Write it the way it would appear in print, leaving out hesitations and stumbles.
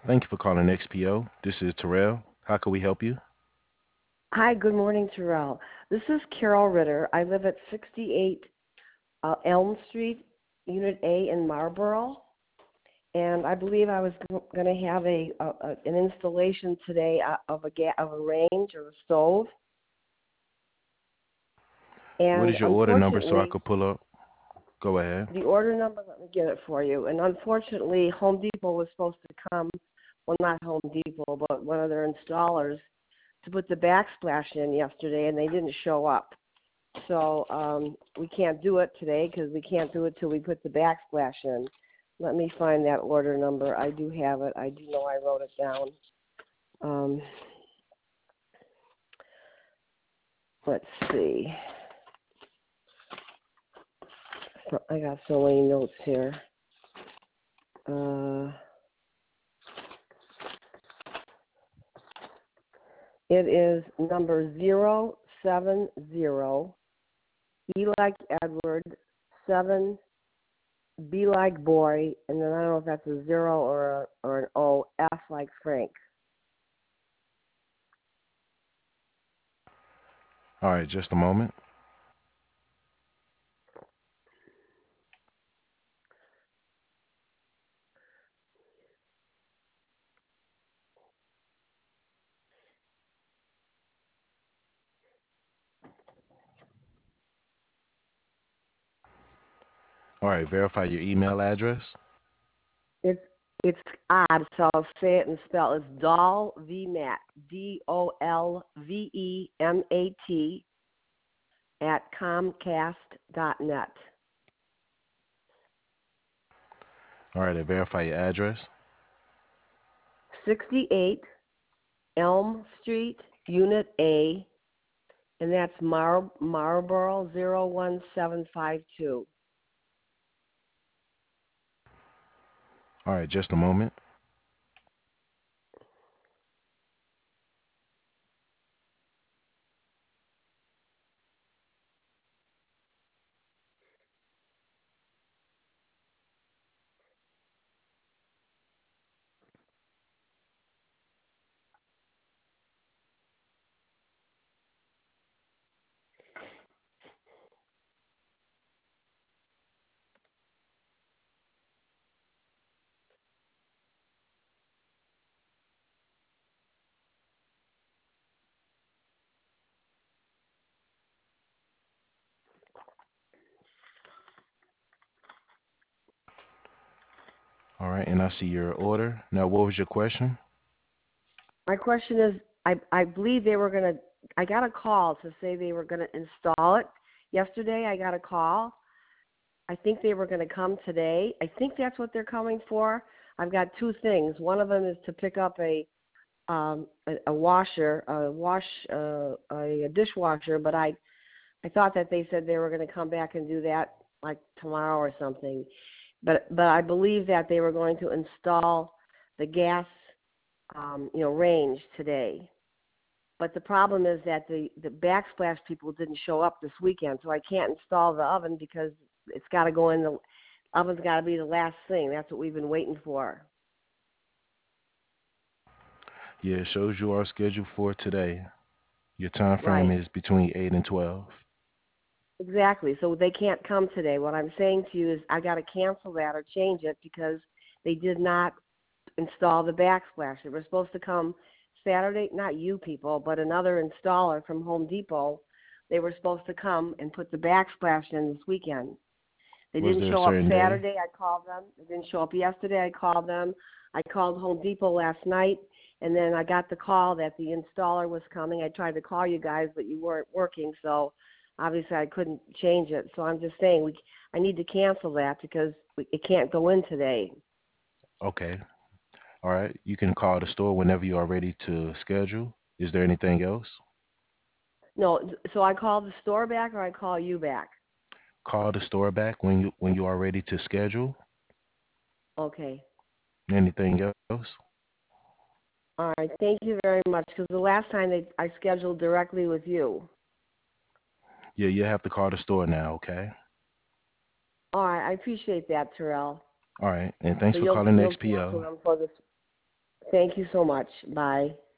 Thank you for calling XPO. This is Terrell. How can we help you? Hi, good morning, Terrell. This is Carol Ritter. I live at 68 Elm Street, Unit A in Marlboro, and I believe I was going to have an installation today of a range or a stove. What And is your order number so I unfortunately, could pull up? Go ahead. the order number, let me get it for you. And unfortunately, Home Depot was supposed to come, well, not Home Depot, but one of their installers to put the backsplash in yesterday, and they didn't show up. So we can't do it today because we can't do it till we put the backsplash in. Let me find that order number. I do have it. I do know I wrote it down. Um, let's see. I got so many notes here. Uh, it is number 070, E like Edward, 7, B like boy, and then I don't know if that's a 0 or an O, F like Frank. All right, just a moment. All right, verify your email address. It's it's odd, so I'll say it and spell. It's Doll VMAT, DOLVEMAT at Comcast.net. All right, and verify your address. 68 Elm Street, Unit A, and that's Marlboro 01752. All right, just a moment. All right, and I see your order. Now, what was your question? My question is, I believe they were going to, I got a call to say they were going to install it. Yesterday I got a call. I think they were going to come today. I think that's what they're coming for. I've got two things. One of them is to pick up a washer, a dishwasher, but I thought that they said they were going to come back and do that like tomorrow or something. But I believe that they were going to install the gas range today. But the problem is that the backsplash people didn't show up this weekend, so I can't install the oven because it's got to go in the oven's got to be the last thing. That's what we've been waiting for. Yeah, it shows you are scheduled for today. Your time frame Right. is between 8 and 12. Exactly. So they can't come today. What I'm saying to you is I got to cancel that or change it because they did not install the backsplash. They were supposed to come Saturday, not you people, but another installer from Home Depot. They were supposed to come and put the backsplash in this weekend. They Was didn't there a show up certain day? Saturday. I called them. They didn't show up yesterday. I called them. I called Home Depot last night, and then I got the call that the installer was coming. I tried to call you guys, but you weren't working, so obviously I couldn't change it. So I'm just saying I need to cancel that because it can't go in today. Okay. All right. You can call the store whenever you are ready to schedule. Is there anything else? No, so I call the store back or I call you back? Call the store back when you are ready to schedule. Okay. Anything else? All right. Thank you very much. Because the last time I scheduled directly with you. Yeah, you have to call the store now, okay? All right. I appreciate that, Terrell. All right. And So thanks for calling you'll cancel XPO. them for this. Thank you so much. Bye.